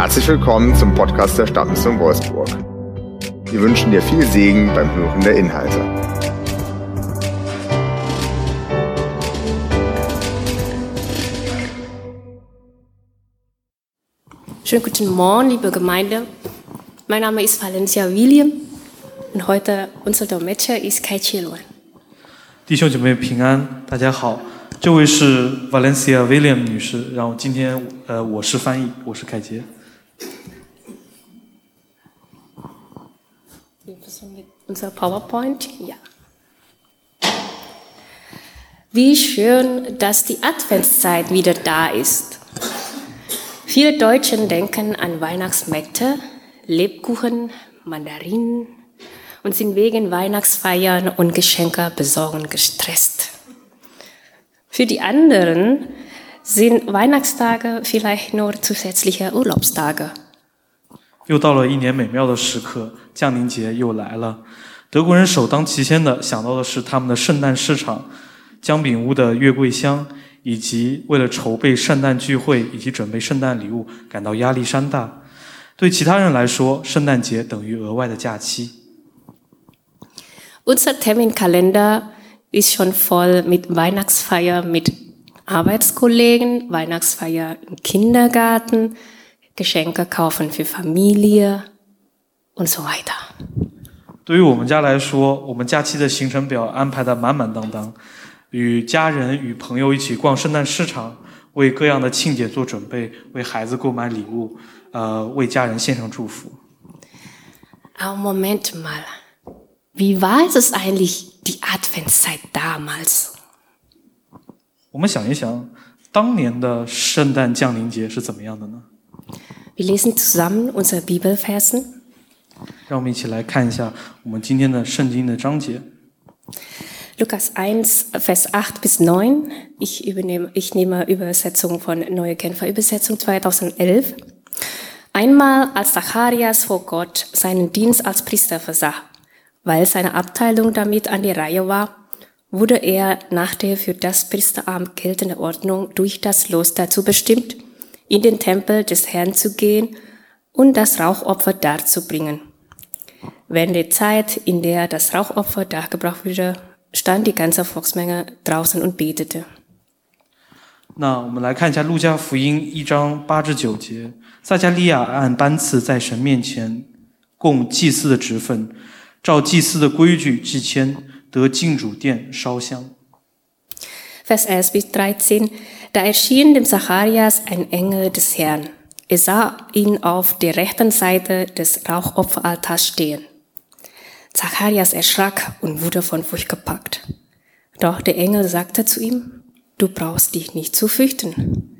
Herzlich willkommen zum Podcast der Stadtmission Wolfsburg. Wir wünschen dir viel Segen beim Hören der Inhalte. Schönen guten Morgen, liebe Gemeinde. Mein Name ist Valencia William und heute unser Dolmetscher ist Kai Chieluan. 弟兄姐妹平安，大家好，这位是 Valencia William 女士，然后今天我是翻译，我是凯杰。 Unser PowerPoint, ja. Wie schön, dass die Adventszeit wieder da ist. Viele Deutsche denken an Weihnachtsmärkte, Lebkuchen, Mandarinen und sind wegen Weihnachtsfeiern und Geschenke besorgen gestresst. Für die anderen sind Weihnachtstage vielleicht nur zusätzliche Urlaubstage. 又到了一年美妙的时刻，降临节又来了。德国人首当其先的想到的是他们的圣诞市场、姜饼屋的月桂香，以及为了筹备圣诞聚会以及准备圣诞礼物感到压力山大。对其他人来说，圣诞节等于额外的假期。 Unser Terminkalender ist schon voll mit Weihnachtsfeier mit Arbeitskollegen, Weihnachtsfeier im Kindergarten, Geschenke kaufen für Familie und so weiter. 对于我们家来说，我们假期的行程表安排得满满当当，与家人与朋友一起逛圣诞市场，为各样的庆节做准备，为孩子购买礼物，为家人献上祝福。 Aber Moment mal, wie war es eigentlich die Adventszeit damals? 我们想一想，当年的圣诞降临节是怎么样的呢？ Wir lesen zusammen unsere Bibelversen. 让我们一起来看一下我们今天的圣经的章节。 Lukas 1, Vers 8 bis 9. Ich nehme Übersetzung von Neue Genfer Übersetzung 2011. Einmal, als Zacharias vor Gott seinen Dienst als Priester versah, weil seine Abteilung damit an die Reihe war, wurde er nach der für das Priesteramt geltenden Ordnung durch das Los dazu bestimmt, in den Tempel des Herrn zu gehen und das Rauchopfer darzubringen. Während der Zeit, in der das Rauchopfer dargebracht wurde, stand die ganze Volksmenge draußen und betete. 那我们来看一下路加福音1章8至9节，撒迦利亚按班次在神面前供祭司的职分，照祭司的规矩祭签，得进主殿烧香。 Vers 11 bis 13. Da erschien dem Zacharias ein Engel des Herrn. Er sah ihn auf der rechten Seite des Rauchopferaltars stehen. Zacharias erschrak und wurde von Furcht gepackt. Doch der Engel sagte zu ihm, du brauchst dich nicht zu fürchten.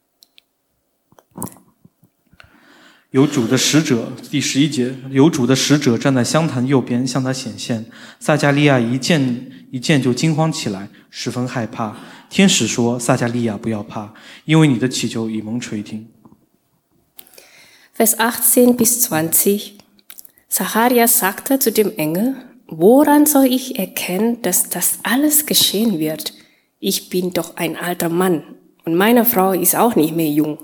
有主的使者，第11节，有主的使者站在香坛右边，向他显现。撒迦利亚一见就惊慌起来，十分害怕。天使说：“撒迦利亚，不要怕，因为你的祈求已蒙垂听。” Vers 18 bis 20. Zacharias sagte zu dem Engel, woran soll ich erkennen, dass das alles geschehen wird? Ich bin doch ein alter Mann und meine Frau ist auch nicht mehr jung.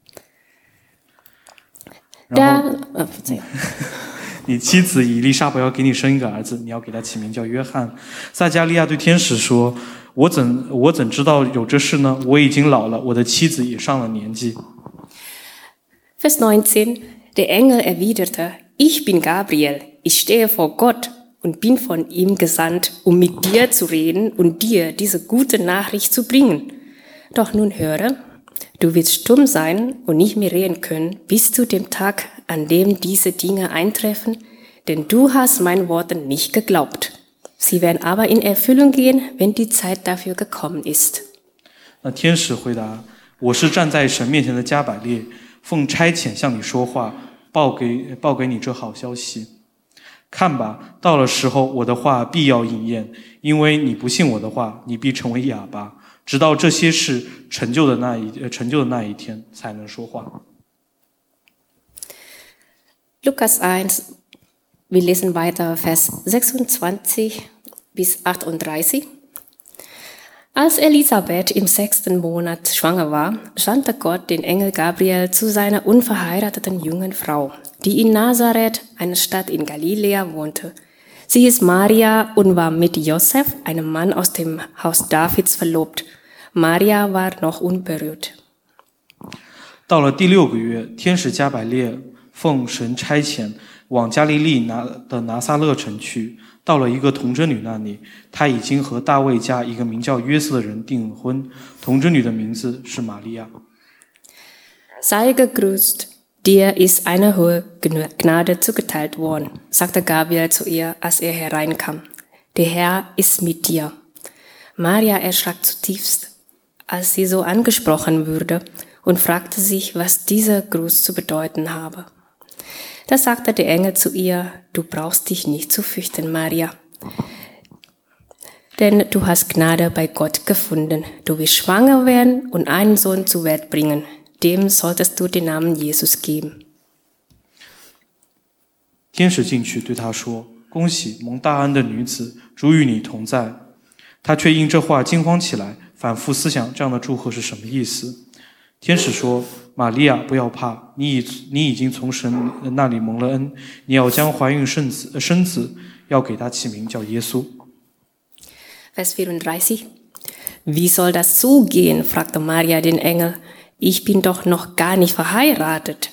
你妻子以利沙伯要给你生一个儿子，你要给他起名叫约翰。撒迦利亚对天使说：“我怎知道有这事呢？我已经老了，我的妻子也上了年纪。” Vers 19. Der Engel erwiderte, ich bin Gabriel, ich stehe vor Gott und bin von ihm gesandt, um mit dir zu reden und dir diese gute Nachricht zu bringen. Doch nun höre, du wirst stumm sein und nicht mehr reden können bis zu dem Tag, an dem diese Dinge eintreffen, denn du hast meinen Worten nicht geglaubt. Sie werden aber in Erfüllung gehen, wenn die Zeit dafür gekommen ist. 那天使回答：“我是站在神面前的加百列，奉差遣向你说话，报给你这好消息。看吧，到了时候，我的话必要应验，因为你不信我的话，你必成为哑巴，直到这些事成就的那一天，才能说话。” Lukas 1, wir lesen weiter, Vers 26 bis 38. Als Elisabeth im 6. Monat schwanger war, sandte Gott den Engel Gabriel zu seiner unverheirateten jungen Frau, die in Nazareth, einer Stadt in Galiläa, wohnte. Sie hieß Maria und war mit Josef, einem Mann aus dem Haus Davids, verlobt. Maria war noch unberührt. 到了第6个月，天使加百列奉神差遣，往加利利的拿撒勒城去。到了一个童贞女那里，她已经和大卫家一个名叫约瑟的人订了婚。童贞女的名字是玛利亚。 Sei gegrüßt, dir ist eine hohe Gnade zugeteilt worden, sagte Gabriel zu ihr, als er hereinkam. Der Herr ist mit dir. Maria erschrak zutiefst, als sie so angesprochen wurde, und fragte sich, was dieser Gruß zu bedeuten habe. Da sagte der Engel zu ihr, du brauchst dich nicht zu fürchten, Maria, denn du hast Gnade bei Gott gefunden. Du wirst schwanger werden und einen Sohn zur Welt bringen. Dem solltest du den Namen Jesus geben. 天使进去对她说：“恭喜，蒙大恩的女子，主与你同在。”她却因这话惊慌起来，反复思想这样的祝贺是什么意思。天使说：“玛利亚，不要怕，你已经从神那里蒙了恩，你要将怀孕生子，要给他起名叫耶稣。” Vers 34. Wie soll das zugehen? Fragte Maria den Engel. Ich bin doch noch gar nicht verheiratet.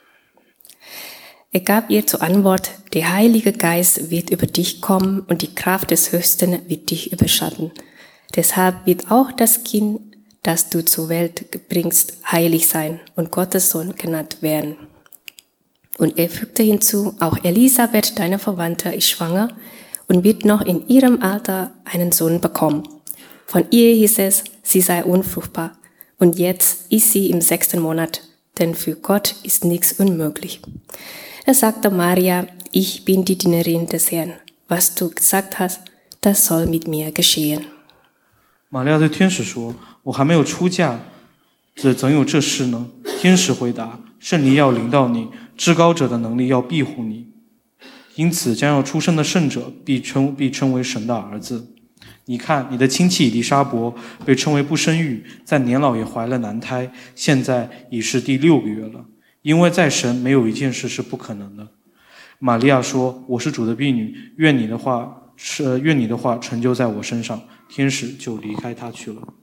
Er gab ihr zur Antwort, der Heilige Geist wird über dich kommen und die Kraft des Höchsten wird dich überschatten. Deshalb wird auch das Kind, das du zur Welt bringst, heilig sein und Gottes Sohn genannt werden. Und er fügte hinzu, auch Elisabeth, deine Verwandte, ist schwanger und wird noch in ihrem Alter einen Sohn bekommen. Von ihr hieß es, sie sei unfruchtbar. Und jetzt ist sie im 6. Monat, denn für Gott ist nichts unmöglich. Da sagte Maria, ich bin die Dienerin des Herrn. Was du gesagt hast, das soll mit mir geschehen. 玛利亚对天使说：“我还没有出嫁，怎有这事呢？”天使回答：“圣灵要临到你，至高者的能力要庇护你，因此将要出生的圣者必称为神的儿子。你看，你的亲戚以利沙伯被称为不生育，在年老也怀了男胎，现在已是第6个月了，因为在神没有一件事是不可能的。”玛利亚说：“我是主的婢女，愿你的话成就在我身上。”天使就离开她去了。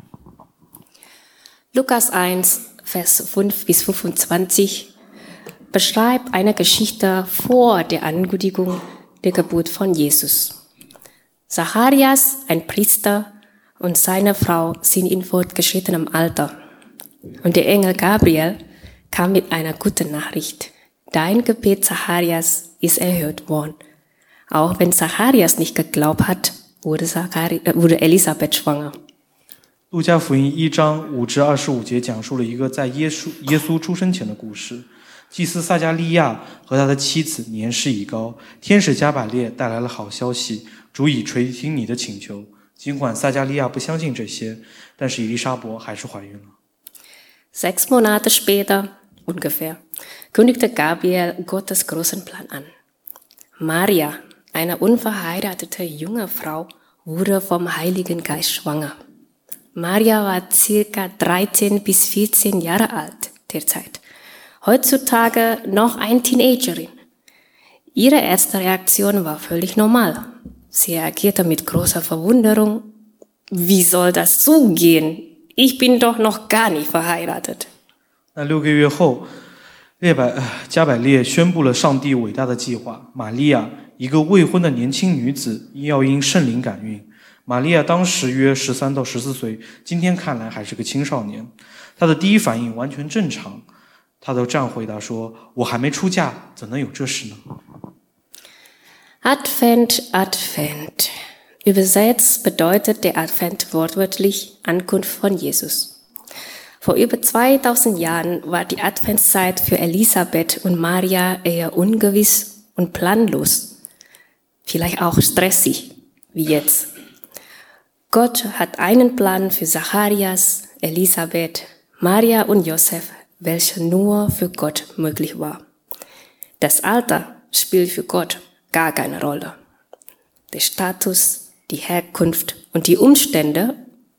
Lukas 1, Vers 5 bis 25 beschreibt eine Geschichte vor der Ankündigung der Geburt von Jesus. Zacharias, ein Priester, und seine Frau sind in fortgeschrittenem Alter. Und der Engel Gabriel kam mit einer guten Nachricht. Dein Gebet, Zacharias, ist erhört worden. Auch wenn Zacharias nicht geglaubt hat, wurde Elisabeth schwanger. 路加福音1章5至25节讲述了一个在耶稣出生前的故事。祭司撒加利亚和他的妻子年事已高，天使加百列带来了好消息，主已垂听你的请求。尽管撒加利亚不相信这些，但是以利沙伯还是怀孕了。 6 Monate später, ungefähr, kündigte Gabriel Gottes großen Plan an. Maria, eine unverheiratete junge Frau, wurde vom Heiligen Geist schwanger. Maria war circa 13 bis 14 Jahre alt derzeit. Heutzutage noch eine Teenagerin. Ihre erste Reaktion war völlig normal. Sie reagierte mit großer Verwunderung. Wie soll das zugehen? Ich bin doch noch gar nicht verheiratet. 那6个月后，加百列宣布了上帝伟大的计划。玛利亚，一个未婚的年轻女子，要因圣灵感孕。玛利亚当时约13到14岁，今天看来还是个青少年。她的第一反应完全正常，她都这样回答说：“我还没出嫁，怎能有这事呢？” Advent, Advent. Übersetzt bedeutet der Advent wortwörtlich Ankunft von Jesus. Vor über 2000 Jahren war die Adventszeit für Elisabeth und Maria eher ungewiss und planlos. Vielleicht auch stressig, wie jetzt. Gott hat einen Plan für Zacharias, Elisabeth, Maria und Josef, welcher nur für Gott möglich war. Das Alter spielt für Gott gar keine Rolle. Der Status, die Herkunft und die Umstände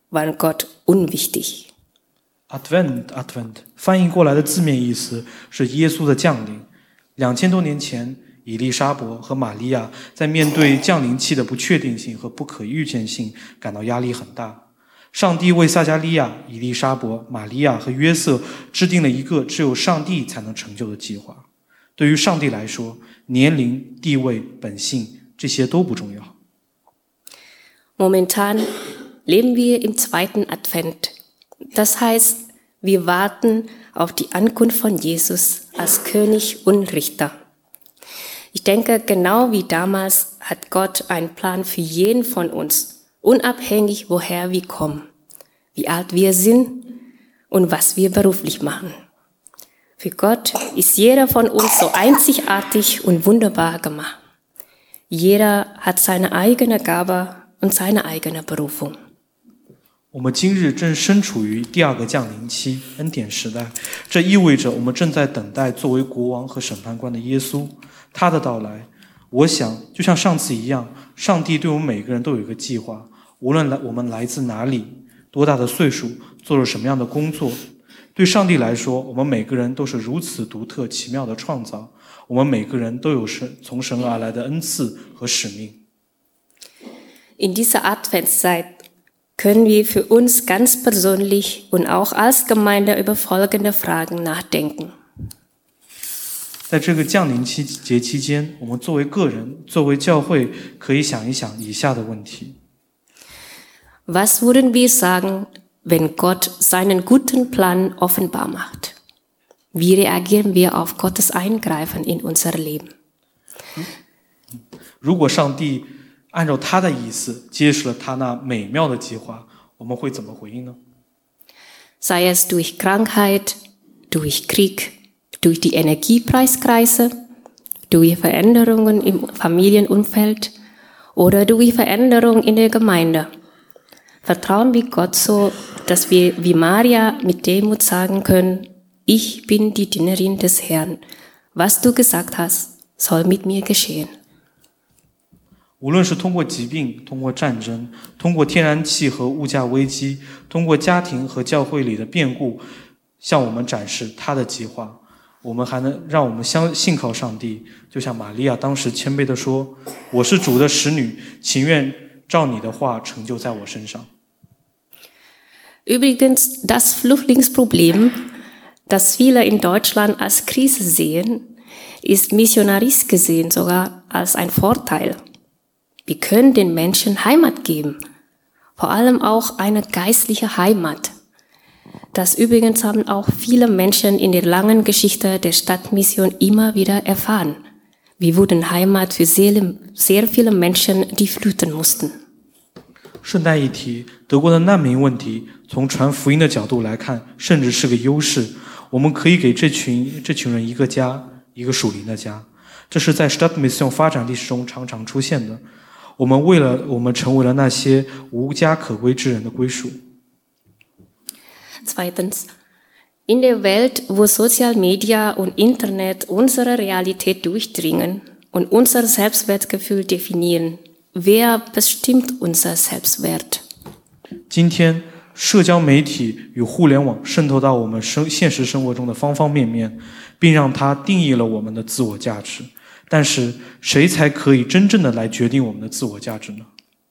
war Gott unwichtig. Advent 翻译过来的字面意思是耶稣的降临。2000多年前，以利沙伯和玛利亚在面对降临期的不确定性和不可预见性感到压力很大。上帝为撒迦利亚、以利沙伯、玛利亚和约瑟制定了一个只有上帝才能成就的计划。对于上帝来说，年龄、地位、本性这些都不重要。 Momentan leben wir im zweiten Advent. Das heißt, wir warten auf die Ankunft von Jesus als König und Richter. Ich denke, genau wie damals hat Gott einen Plan für jeden von uns, unabhängig woher wir kommen, wie alt wir sind und was wir beruflich machen. Für Gott ist jeder von uns so einzigartig und wunderbar gemacht. Jeder hat seine eigene Gabe und seine eigene Berufung. 我们今日正身处于第二个降临期，恩典时代，这意味着我们正在等待作为国王和审判官的耶稣，他的到来。我想，就像上次一样，上帝对我们每个人都有一个计划，无论我们来自哪里，多大的岁数，做了什么样的工作。对上帝来说，我们每个人都是如此独特奇妙的创造，我们每个人都有从神而来的恩赐和使命。 In dieser Adventszeit können wir für uns ganz persönlich und auch als Gemeinde über folgende Fragen nachdenken. 在这个降临节期间，我们作为个人，作为教会，可以想一想以下的问题。 Was würden wir sagen, wenn Gott seinen guten Plan offenbar macht? Wie reagieren wir auf Gottes Eingreifen in unser Leben? 如果上帝按照他的意思揭示了他那美妙的计划，我们会怎么回应呢？ Sei es durch Krankheit, durch Krieg, durch die Energiepreiskrise, durch Veränderungen im Familienumfeld oder durch Veränderungen in der Gemeinde. Vertrauen wir Gott so, dass wir wie Maria mit Demut sagen können, ich bin die Dienerin des Herrn. Was du gesagt hast, soll mit mir geschehen. 无论是通过疾病，通过战争，通过天然气和物价危机，通过家庭和教会里的变故，向我们展示他的计划。我们还能让我们信靠上帝，就像玛利亚当时谦卑地说：“我是主的使女，情愿照你的话成就在我身上。” Übrigens, das Flüchtlingsproblem, das viele in Deutschland als Krise sehen, ist missionarisch gesehen sogar als ein Vorteil. Wir können den Menschen Heimat geben, vor allem auch eine geistliche Heimat. Das übrigens haben auch viele Menschen in der langen Geschichte der Stadtmission immer wieder erfahren. Wir wurden Heimat für sehr viele Menschen, die flüchten mussten. 顺带一提，德国的难民问题，从传福音的角度来看，甚至是个优势。我们可以给这群人一个家，一个属灵的家。这是在 Stadtmission 发展历史中常常出现的。我们成为了那些无家可归之人的归属。 Zweitens, in der Welt, wo Social Media und Internet unsere Realität durchdringen und unser Selbstwertgefühl definieren, wer bestimmt unser Selbstwert? 今天，社交媒体与互联网渗透到我们现实生活中的方方面面，并让它定义了我们的自我价值。但是，谁才可以真正的来决定我们的自我价值呢？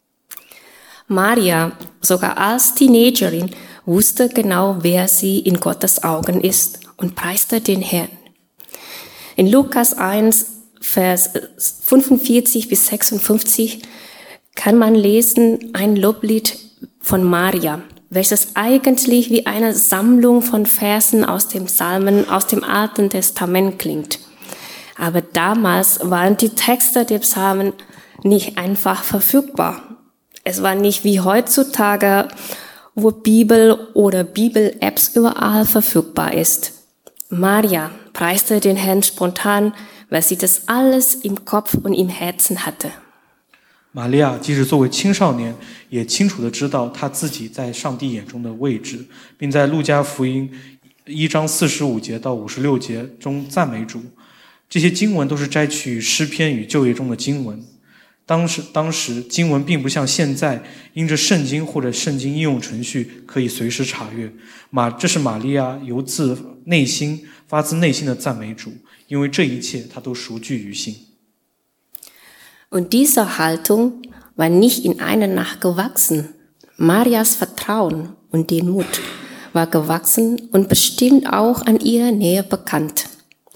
Maria, sogar als Teenagerin, wusste genau, wer sie in Gottes Augen ist und preiste den Herrn. In Lukas 1, Vers 45 bis 56 kann man lesen ein Loblied von Maria, welches eigentlich wie eine Sammlung von Versen aus dem Psalmen aus dem Alten Testament klingt. Aber damals waren die Texte der Psalmen nicht einfach verfügbar. Es war nicht wie heutzutage, wo Bibel oder Bibel-Apps überall verfügbar ist. Maria preiste den Herrn spontan, weil sie das alles im Kopf und im Herzen hatte. 玛利亚即使作为青少年，也清楚地知道她自己在上帝眼中的位置，并在路加福音1章45节到56节中赞美主。这些经文都是摘取诗篇与旧约中的经文。 当时经文并不像现在因着圣经或者圣经应用程序可以随时查阅。这是玛利亚发自内心的赞美主，因为这一切她都熟具于心。 Und diese Haltung war nicht in einer Nacht gewachsen. Marias Vertrauen und Demut war gewachsen und bestimmt auch an ihrer Nähe bekannt.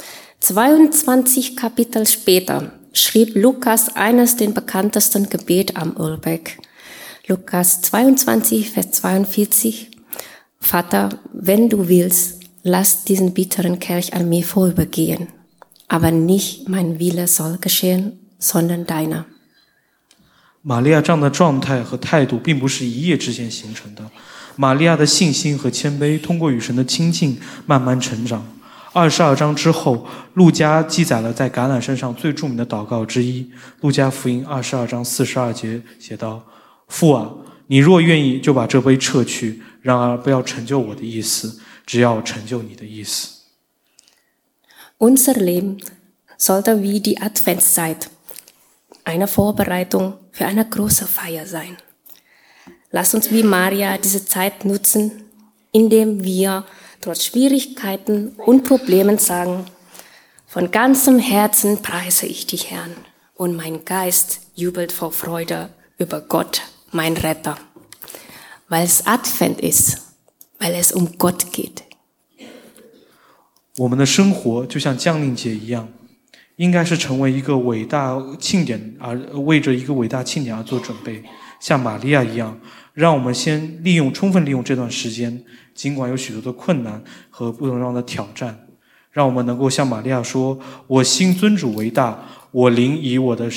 22 Kapitel später schrieb Lukas eines der bekanntesten Gebete am Ölberg. Lukas 22, Vers 42. Vater, wenn du willst, lass diesen bitteren Kelch an mir vorübergehen. Aber nicht mein Wille soll geschehen, sondern deiner. 玛利亚这样的状态和态度并不是一夜之间形成的。玛利亚的信心和谦卑通过与神的亲近慢慢成长。22章之后，路加记载了在橄榄山上最著名的祷告之一。路加福音22章42节写道：父啊，你若愿意，就把这杯撤去，然而不要成就我的意思，只要成就你的意思。 Unser Leben sollte wie die Adventszeit eine Vorbereitung für eine große Feier sein. Lass uns wie Maria diese Zeit nutzen, indem wir trotz Schwierigkeiten und Problemen sagen: Von ganzem Herzen preise ich dich, Herrn, und mein Geist jubelt vor Freude über Gott, mein Retter. Weil es Advent ist, weil es um Gott geht. 我们的生活就像降临节一样，应该是成为一个伟大庆典，为着一个伟大庆典而做准备，像玛利亚一样，让我们先充分利用这段时间，尽管有许多的困难和不同样的挑战，让我们能够像玛利亚说：我心尊主为大，我灵以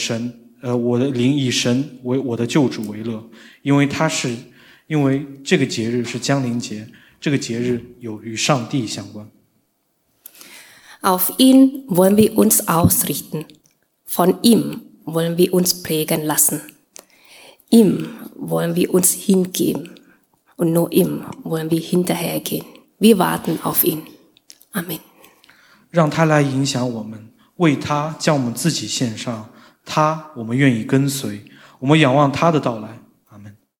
神为我的救主为乐，因为这个节日是降临节，这个节日与上帝相关。 Auf ihn wollen wir uns ausrichten. Von ihm wollen wir uns prägen lassen. Ihm wollen wir uns hingeben. Und nur ihm wollen wir hinterhergehen. Wir warten auf ihn. Amen. 让他来影响我们，为他将我们自己献上，我们愿意跟随，我们仰望他的到来。